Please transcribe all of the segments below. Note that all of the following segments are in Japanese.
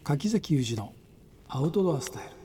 柿崎裕二のアウトドアスタイル。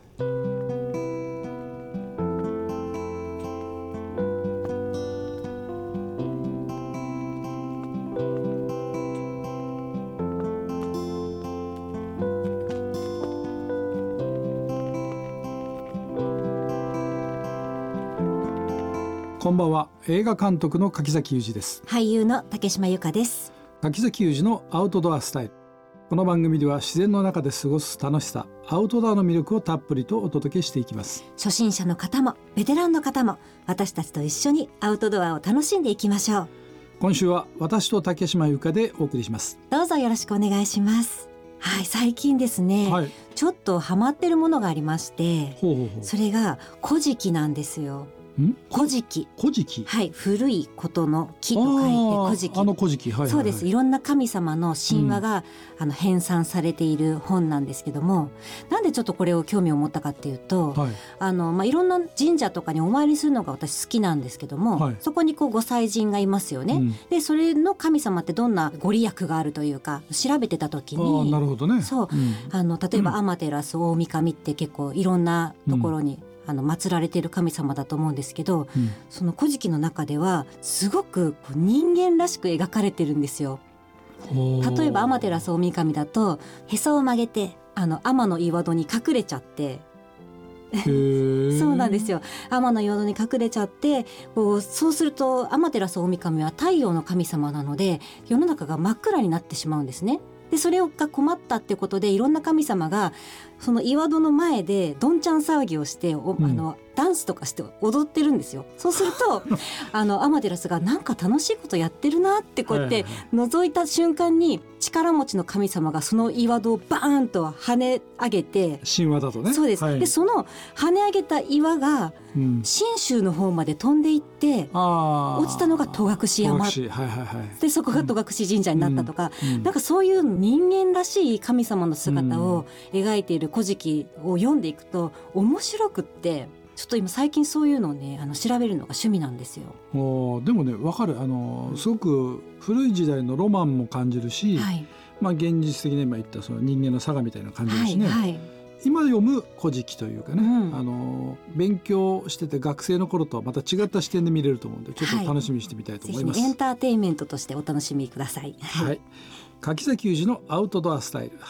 こんばんは。映画監督の柿崎裕二です。 俳優の竹島由香です。 柿崎裕二のアウトドアスタイル。この番組では自然の中で過ごす楽しさ、アウトドアの魅力をたっぷりとお届けしていきます。 初心者の方もベテランの方も私たちと一緒にアウトドアを楽しんでいきましょう。 今週は私と竹島由香でお送りします。 どうぞよろしくお願いします。はい、最近ですね、ちょっとハマってるものがありまして、それが古事記なんですよ。古事記。 古事記。 はい、古いことの記と書いて古事記。 古事記、 そうです。いろんな神様の神話が、編纂されている本なんですけども、なんでちょっとこれを興味を持ったかっていうと、いろんな神社とかにお参りするのが私好きなんですけども、そこにご祭神がいますよね。でそれの神様ってどんなご利益があるというか調べてた時に、 なるほどね。 そう、例えば天照大神って結構いろんなところに、祀られている神様だと思うんですけど、その古事記の中ではすごく人間らしく描かれてるんですよ。例えば天照大神だとへそを曲げて天の岩戸に隠れちゃってそうなんですよ。天の岩戸に隠れちゃってそうすると天照大神は太陽の神様なので世の中が真っ暗になってしまうんですね。でそれが困ったってことでいろんな神様がその岩戸の前でどんちゃん騒ぎをしてダンスとかして踊ってるんですよ。そうすると天照がなんか楽しいことやってるなってこうやって覗いた瞬間に力持ちの神様がその岩戸をバーンと跳ね上げて、 神話だとね。 そうです、でその跳ね上げた岩が信州の方まで飛んでいって落ちたのが戸隠山で、そこが戸隠神社になったとか、なんかそういう人間らしい神様の姿を描いている古事記を読んでいくと面白くって、ちょっと今最近そういうのをね調べるのが趣味なんですよ。 でもね分かる。すごく古い時代のロマンも感じるし、現実的に今言ったその人間の差がみたいな感じですね。今読む古事記というかね、勉強してて学生の頃とはまた違った視点で見れると思うので、ちょっと楽しみにしてみたいと思います。 ぜひエンターテインメントとしてお楽しみください。 柿崎裕二のアウトドアスタイル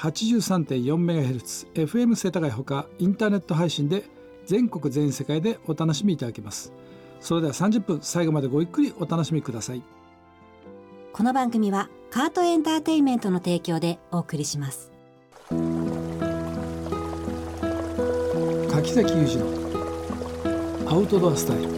83.4MHz FM 世田谷ほかインターネット配信で全国全世界でお楽しみいただけます。それでは30分最後までごゆっくりお楽しみください。 この番組はカートエンターテインメントの提供でお送りします。 柿崎裕二のアウトドアスタイル。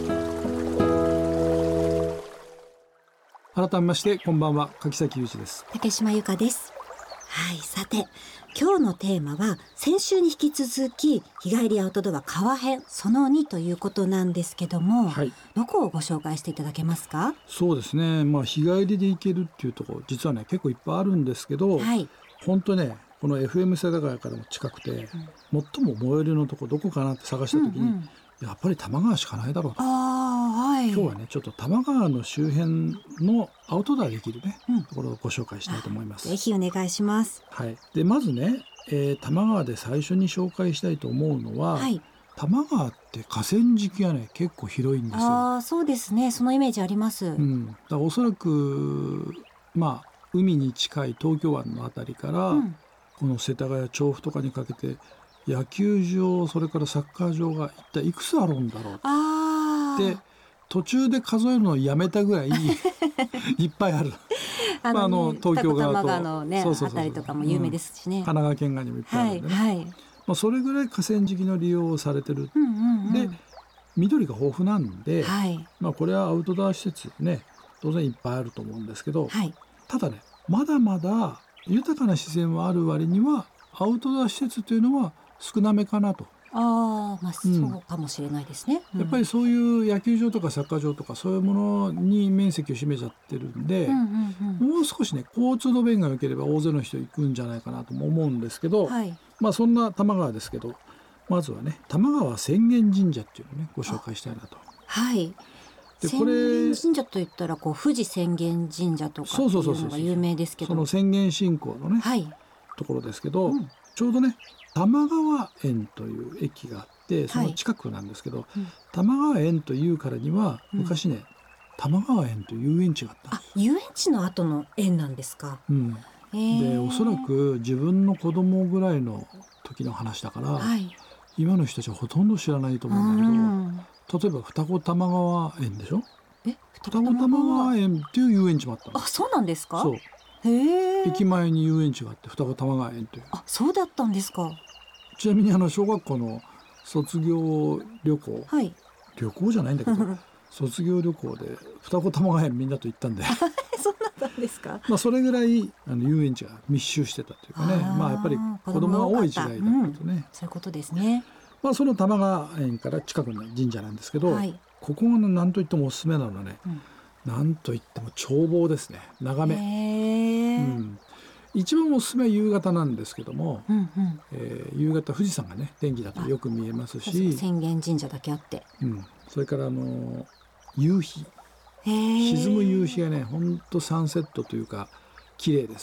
改めましてこんばんは、柿崎裕二です。 竹島由香です。はい、さて今日のテーマは先週に引き続き日帰りアウトドア川編その2ということなんですけども、どこをご紹介していただけますか？ そうですね、日帰りで行けるっていうところ実はね結構いっぱいあるんですけど、本当ねこの FM 世田谷からも近くて、最も最寄りのとこどこかなって探した時に、やっぱり多摩川しかないだろうと。今日はねちょっと多摩川の周辺のアウトドアできるね、ところをご紹介したいと思います。 ぜひお願いします。 でまずね、多摩川で最初に紹介したいと思うのは、多摩川って河川敷がね結構広いんですよ。 そうですね、そのイメージあります。 だからおそらく海に近い東京湾のあたりから、この世田谷調布とかにかけて野球場それからサッカー場が一体いくつあるんだろうって途中で数えるのをやめたぐらいいっぱいある東京側と多摩川のねあたりとかも有名ですしね、 神奈川県外にもいっぱいあるんでね、それぐらい河川敷の利用をされてる、で緑が豊富なんで、これはアウトドア施設ね当然いっぱいあると思うんですけど、ただねまだまだ豊かな自然はある割にはアウトドア施設というのは少なめかなと。 そうかもしれないですね。 やっぱりそういう野球場とかサッカー場とかそういうものに面積を占めちゃってるんで、もう少しね交通の便が良ければ大勢の人行くんじゃないかなとも思うんですけど、そんな多摩川ですけど、まずはね多摩川浅間神社っていうのをねご紹介したいなと。 でこれ浅間神社といったら富士浅間神社とかっていうのが有名ですけど、 その浅間信仰のねところですけど、 ちょうどね玉川園という駅があってその近くなんですけど、玉川園というからには昔ね、玉川園という遊園地があったんです。 遊園地の後の園なんですか。 でおそらく自分の子供ぐらいの時の話だから、今の人たちはほとんど知らないと思うんだけど、例えば二子玉川園でしょ。二子玉川園っていう遊園地もあったの。 そうなんですか。 そう。駅前に遊園地があって二子玉川園という。 そうだったんですか。 ちなみに小学校の卒業旅行、旅行じゃないんだけど卒業旅行で二子玉川園みんなと行ったんでそうだったんですか。 それぐらい遊園地が密集してたというかね、やっぱり子供が多い時代だったとね、 そういうことですね。 その玉川園から近くの神社なんですけど、ここが何といってもおすすめなのはね、なんといっても眺望ですね。眺め、一番おすすめは夕方なんですけども、夕方富士山がね天気だとよく見えますし、 浅間神社だけあって、 それから夕日、沈む夕日がねほんとサンセットというか綺麗です。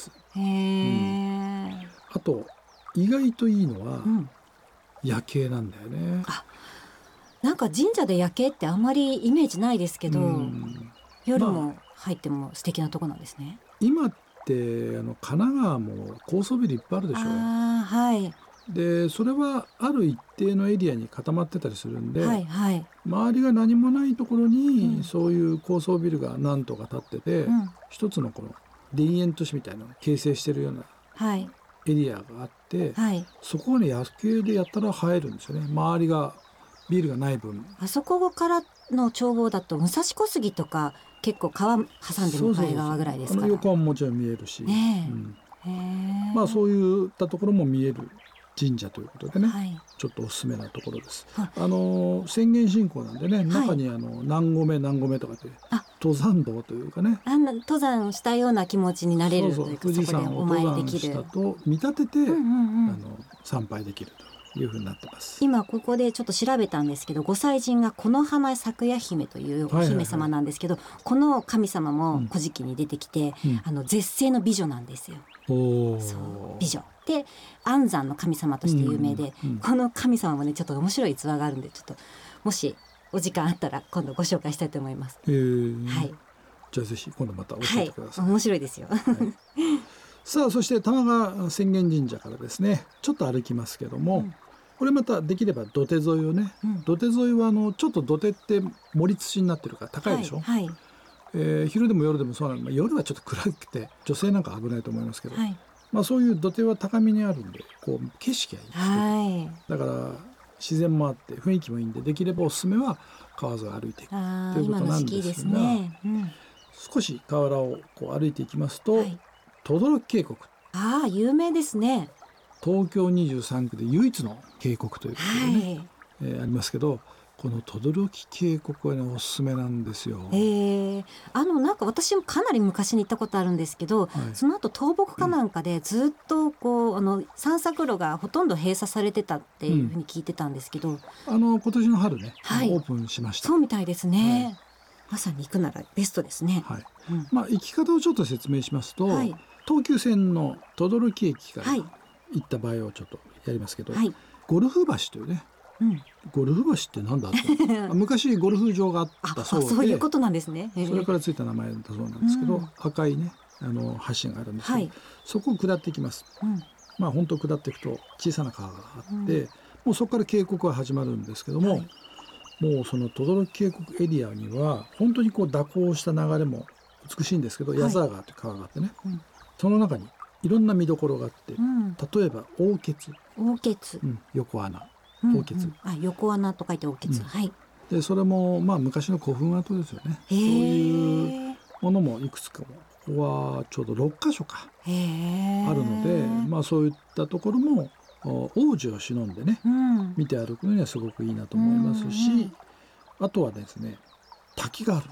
あと意外といいのは、夜景なんだよね。 なんか神社で夜景ってあんまりイメージないですけど、夜も入っても素敵なとこなんですね。 今って神奈川も高層ビルいっぱいあるでしょ。でそれはある一定のエリアに固まってたりするんで、周りが何もないところに、そういう高層ビルが何棟か建ってて、一つのこの田園都市みたいなのを形成してるようなエリアがあって、そこがね夜景でやったら映えるんですよね。周りがビルがない分。 あそこからの眺望だと武蔵小杉とか結構川挟んで向かい側ぐらいですから、 横はもちろん見えるし、そういったところも見える神社ということでね、ちょっとおすすめなところです。宣言信仰なんでね、中に何合目何合目とかって登山道というかね、 登山したような気持ちになれるというか、 富士山を登山したと見立てて、参拝できるというふうになってます。 今ここでちょっと調べたんですけど、ご祭神がこの花咲夜姫というお姫様なんですけど、この神様も古事記に出てきて、絶世の美女なんですよ。美女で安産の神様として有名で、この神様もねちょっと面白い逸話があるんで、ちょっともしお時間あったら今度ご紹介したいと思います。じゃあぜひ今度また教えてください。 面白いですよ。 さあそして玉川浅間神社からですねちょっと歩きますけども、これまたできれば土手沿いをね、土手沿いはちょっと土手って盛り土になってるから高いでしょ。昼でも夜でもそうなんで、夜はちょっと暗くて女性なんか危ないと思いますけど、そういう土手は高めにあるんでこう景色がいいですけど、だから自然もあって雰囲気もいいんで、できればおすすめは川沿いを歩いていくということなんですが、少し河原をこう歩いていきますと、等々力渓谷、 有名ですね。 東京23区で唯一の渓谷ということでね、ありますけど、この等々力渓谷はねおすすめなんですよ。 なんか私もかなり昔に行ったことあるんですけど、その後倒木かなんかでずっとこう散策路がほとんど閉鎖されてたっていうふうに聞いてたんですけど、 今年の春ね、オープンしました。 そうみたいですね。まさに行くならベストですね。 行き方をちょっと説明しますと、東急線の等々力駅から行った場合をちょっとやりますけど、ゴルフ橋というね、ゴルフ橋ってなんだって昔ゴルフ場があったそうで、 そういうことなんですね。 それからついた名前だそうなんですけど、赤いね橋があるんですけど、そこを下っていきます。本当下っていくと小さな川があって、もうそこから渓谷が始まるんですけども、もうその等々力渓谷エリアには本当にこう蛇行した流れも美しいんですけど、矢沢川という川があってね、その中にいろんな見どころがあって、例えば大穴、横穴、 横穴と書いて大穴、 でそれも昔の古墳跡ですよね。そういうものもいくつかも、ここはちょうど6カ所かあるので、そういったところも王子を忍んでね、見て歩くのにはすごくいいなと思いますし、あとはですね滝があるんです。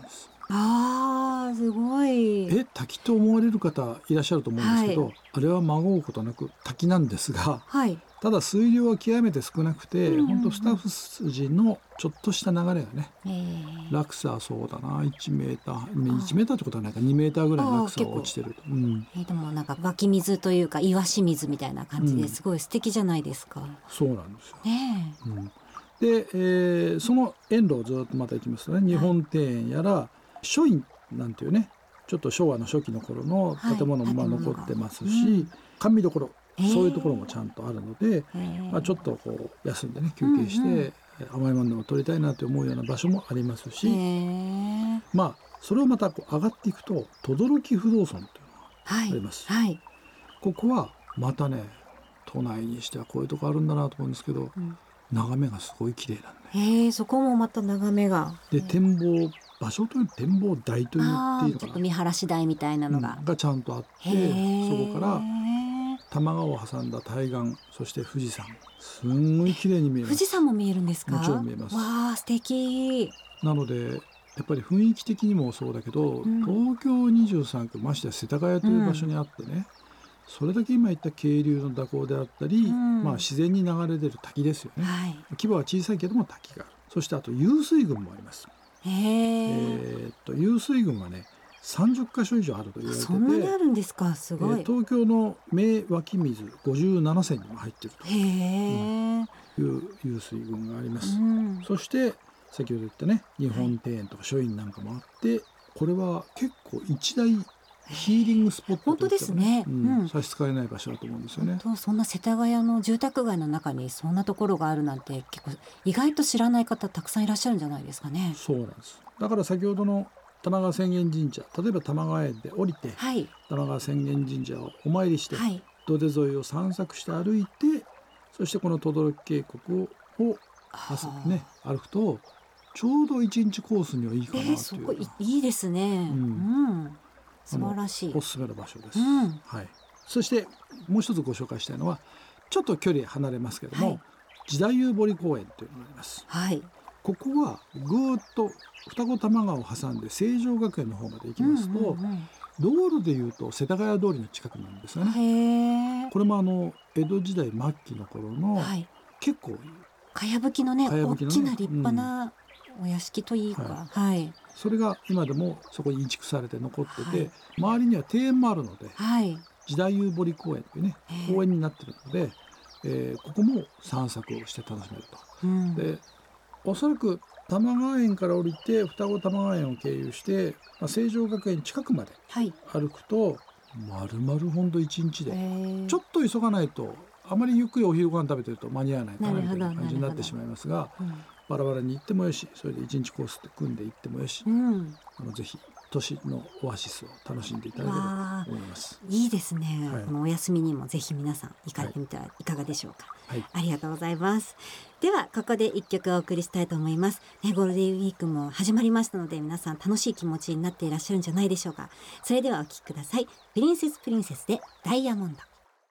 あーすごい。 滝と思われる方いらっしゃると思うんですけど、 はい、 あれはまごうことなく滝なんですが、 はい、 ただ水量は極めて少なくて、本当スタッフ筋のちょっとした流れがね、落差はそうだな1メーター1メーターってことはないか2メーターぐらいの落差が落ちてると、 でもなんか湧き水というか岩清水みたいな感じですごい素敵じゃないですか、 そうなんですよ、 ねで、その沿路をずっとまた行きますとね、日本庭園やら書院なんていうね、ちょっと昭和の初期の頃の建物もまあ残ってますし、甘味処そういうところもちゃんとあるので、ちょっとこう休んでね休憩して、甘いものでも取りたいなと思うような場所もありますし、それをまたこう上がっていくと轟不動尊というのがあります、ここはまたね都内にしてはこういうとこあるんだなと思うんですけど、眺めがすごい綺麗なんで、 そこもまた眺めがで展望場所という展望台と言っていいのかな、 ちょっと見晴らし台みたいなのが、 ちゃんとあって、そこから多摩川を挟んだ対岸、そして富士山、すんごい綺麗に見えます。 富士山も見えるんですか？ もちろん見えます。 わー素敵。 なのでやっぱり雰囲気的にもそうだけど、東京23区ましてや世田谷という場所にあってね、それだけ今言った渓流の蛇行であったり、自然に流れ出る滝ですよね、規模は小さいけども滝がある。そしてあと湧水群もあります。湧水群はね30カ所以上あると言われてて、 そんなにあるんですか？すごい、 東京の名湧き水57選にも入っているという湧水群があります、そして先ほど言ったね日本庭園とか書院なんかもあって、これは結構一大ヒーリングスポットといってもね、差し支えない場所だと思うんですよね。 そんな世田谷の住宅街の中にそんなところがあるなんて結構意外と知らない方たくさんいらっしゃるんじゃないですかね。 そうなんです。だから先ほどの玉川浅間神社、例えば玉川園で降りて、玉川浅間神社をお参りして、土手沿いを散策して歩いて、そしてこの轟渓谷を歩くとちょうど1日コースにはいいかなという、 そこいいですね、素晴らしいおすすめの場所です、そしてもう一つご紹介したいのはちょっと距離離れますけども、時代遊堀公園というのがあります、ここはぐーっと二子玉川を挟んで成城学園の方まで行きますと、道路でいうと世田谷通りの近くなんですよね。これも江戸時代末期の頃の、結構かやぶきのね、大きな立派なお屋敷といいか、 それが今でもそこに移築されて残ってて、周りには庭園もあるので、時代遊堀公園というね公園になってるので、ここも散策をして楽しめると、でおそらく玉川園から降りて双子玉川園を経由して、成城学園近くまで歩くと、丸々ほんと1日で、ちょっと急がないとあまりゆっくりお昼ご飯食べてると間に合わないかなみたいな感じになってしまいますが、バラバラに行ってもよし、それで1日コースで組んで行ってもよし、ぜひ都市のオアシスを楽しんでいただければと思います。 いいですね、このお休みにもぜひ皆さん行かれてみてはいかがでしょうか。ありがとうございます。ではここで一曲お送りしたいと思います、ゴールデンウィークも始まりましたので、皆さん楽しい気持ちになっていらっしゃるんじゃないでしょうか。それではお聴きください。プリンセスでダイヤモンド。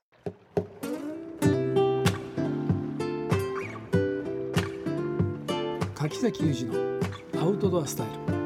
柿崎裕二のアウトドアスタイル。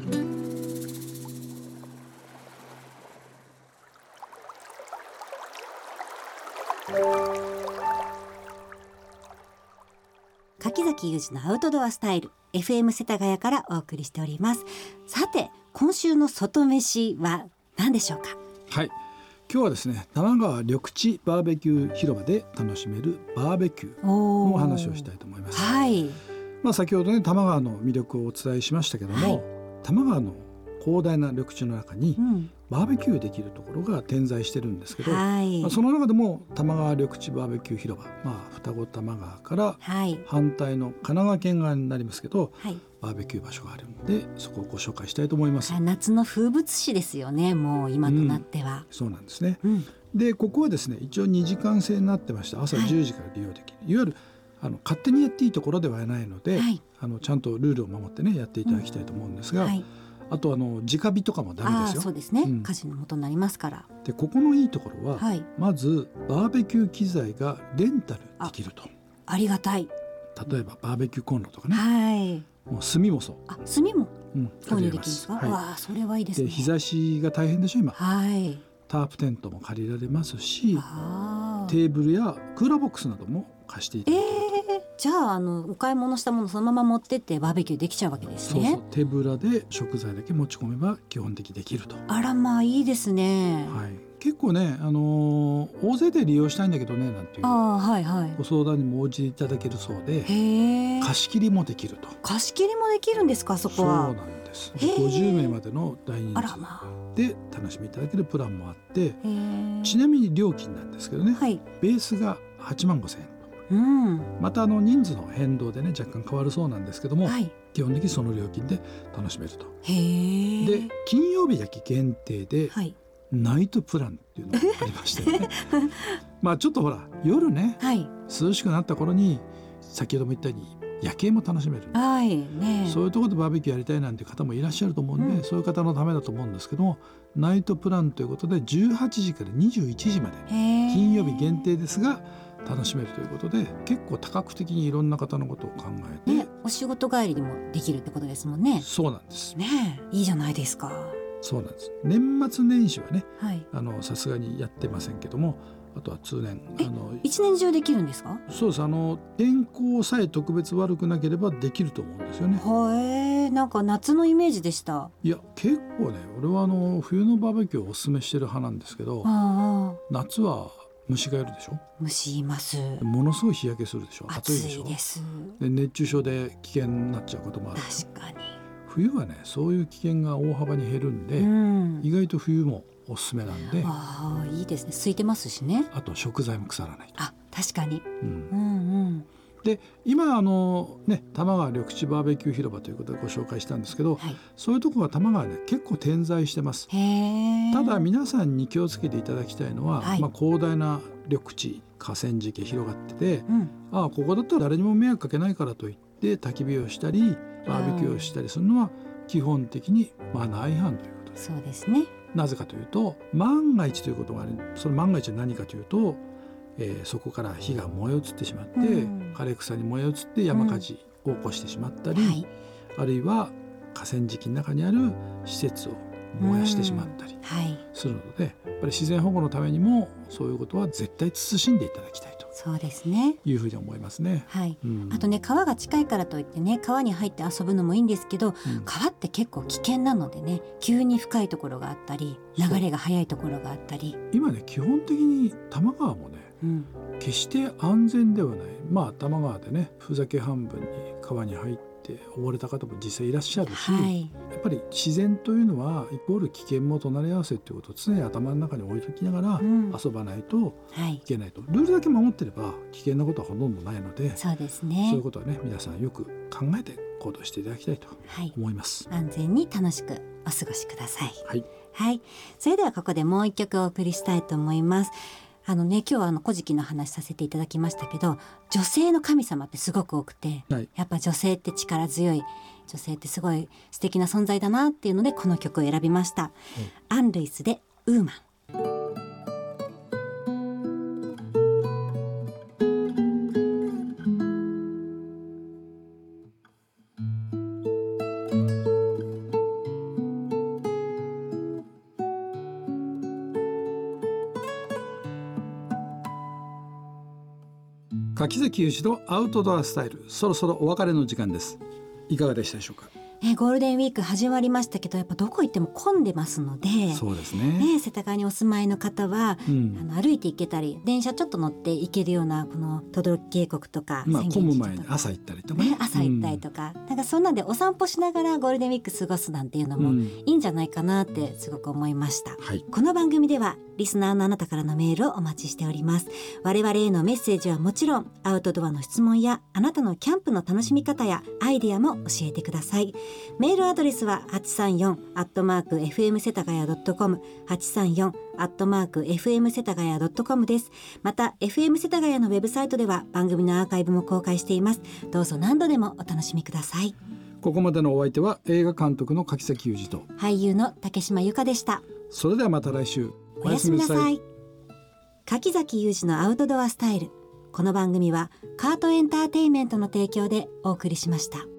柿崎裕二のアウトドアスタイル、 FM 世田谷からお送りしております。さて今週の外飯は何でしょうか。 今日はですね、玉川緑地バーベキュー広場で楽しめるバーベキューのお話をしたいと思います。先ほどね玉川の魅力をお伝えしましたけども、玉川の広大な緑地の中にバーベキューできるところが点在してるんですけど、その中でも玉川緑地バーベキュー広場、双子玉川から反対の神奈川県側になりますけど、バーベキュー場所があるのでそこをご紹介したいと思います。 夏の風物詩ですよね、もう今となっては、 そうなんですね、でここはですね一応2時間制になってまして、朝10時から利用できる、いわゆる勝手にやっていいところではないので、ちゃんとルールを守ってねやっていただきたいと思うんですが、あと直火とかもダメですよ。 そうですね、火事の元になりますから。 でここのいいところは、まずバーベキュー機材がレンタルできると。 ありがたい。 例えばバーベキューコンロとかね、もう炭もそう。 炭も購入できるんですか？わあ、それはいいですね。 で日差しが大変でしょ今、 はい、 タープテントも借りられますし、テーブルやクーラーボックスなども貸していただけると、 じゃあお買い物したものそのまま持ってってバーベキューできちゃうわけですね。 そう手ぶらで食材だけ持ち込めば基本的にできると。 あら、まあいいですね。 はい、結構ね、大勢で利用したいんだけどねなんていうご相談にも応じていただけるそうで、貸し切りもできると。 貸し切りもできるんですか？そこは。 そうなんです。50名までの大人数で楽しみいただけるプランもあって、ちなみに料金なんですけどね、ベースが8万5,000円と、また人数の変動でね若干変わるそうなんですけども、基本的にその料金で楽しめると。で金曜日だけ限定で、ナイトプランっていうのがありましてねまあちょっとほら夜ね、涼しくなった頃に先ほども言ったように夜景も楽しめる、そういうところでバーベキューやりたいなんていう方もいらっしゃると思うんで、そういう方のためだと思うんですけども、ナイトプランということで18時から21時まで金曜日限定ですが楽しめるということで、結構多角的にいろんな方のことを考えて、 お仕事帰りにもできるってことですもんね。 そうなんですね。いいじゃないですか。 そうなんです。年末年始はね、さすがにやってませんけども、あとは通年一年中できるんですか？ そうです。天候さえ特別悪くなければできると思うんですよね。 なんか夏のイメージでした。 いや結構ね、俺は冬のバーベキューをおすすめしてる派なんですけど、夏は虫がいるでしょ。 虫います。 ものすごい日焼けするでしょ。暑いでしょ。 暑いです。 で熱中症で危険になっちゃうこともある。 確かに。 冬はねそういう危険が大幅に減るんで、意外と冬もおすすめなんで。 いいですね。空いてますしね。 あと食材も腐らないと。 確かに。 で今多摩川緑地バーベキュー広場ということでご紹介したんですけど、そういうところが多摩川で結構点在してます。ただ皆さんに気をつけていただきたいのは、広大な緑地河川敷広がってて、ここだったら誰にも迷惑かけないからといって焚き火をしたりバーベキューをしたりするのは基本的にマナー違反ということです。 そうですね。 なぜかというと、万が一ということがある。その万が一は何かというと、そこから火が燃え移ってしまって、枯れ草に燃え移って山火事を起こしてしまったり、あるいは河川敷の中にある施設を燃やしてしまったりするので、やっぱり自然保護のためにもそういうことは絶対慎んでいただきたいと。 そうですね。 いうふうに思いますね。 あとね、川が近いからといってね、川に入って遊ぶのもいいんですけど、川って結構危険なのでね、急に深いところがあったり流れが速いところがあったり、 今ね基本的に多摩川もね、決して安全ではない。多摩川でねふざけ半分に川に入って溺れた方も実際いらっしゃるし、やっぱり自然というのはイコール危険も隣り合わせということを常に頭の中に置いときながら遊ばないといけないと、ルールだけ守ってれば危険なことはほとんどないので、 そうですね。 そういうことはね皆さんよく考えて行動していただきたいと思います。 安全に楽しくお過ごしください。それではここでもう一曲お送りしたいと思います。今日は古事記の話させていただきましたけど、女性の神様ってすごく多くて、やっぱ女性って力強い、女性ってすごい素敵な存在だなっていうのでこの曲を選びました。アン・ルイスでウーマン。 柿崎雄二のアウトドアスタイル、そろそろお別れの時間です。いかがでしたでしょうか。 ゴールデンウィーク始まりましたけど、やっぱどこ行っても混んでますので、 そうですね。 世田谷にお住まいの方は、歩いて行けたり電車ちょっと乗って行けるようなこの等々力渓谷とか、 混む前に朝行ったりとかね、 朝行ったりとか、なんかそんなんでお散歩しながらゴールデンウィーク過ごすなんていうのもいいんじゃないかなってすごく思いました。この番組ではリスナーのあなたからのメールをお待ちしております。我々へのメッセージはもちろん、アウトドアの質問やあなたのキャンプの楽しみ方やアイデアも教えてください。メールアドレスは 834@fm 世田谷 .com、 834@fm 世田谷 .com です。また FM 世田谷のウェブサイトでは番組のアーカイブも公開しています。どうぞ何度でもお楽しみください。 ここまでのお相手は映画監督の柿崎雄二と俳優の竹島由香でした。 それではまた来週。 おやすみなさい。柿崎雄二のアウトドアスタイル。この番組はカートエンターテインメントの提供でお送りしました。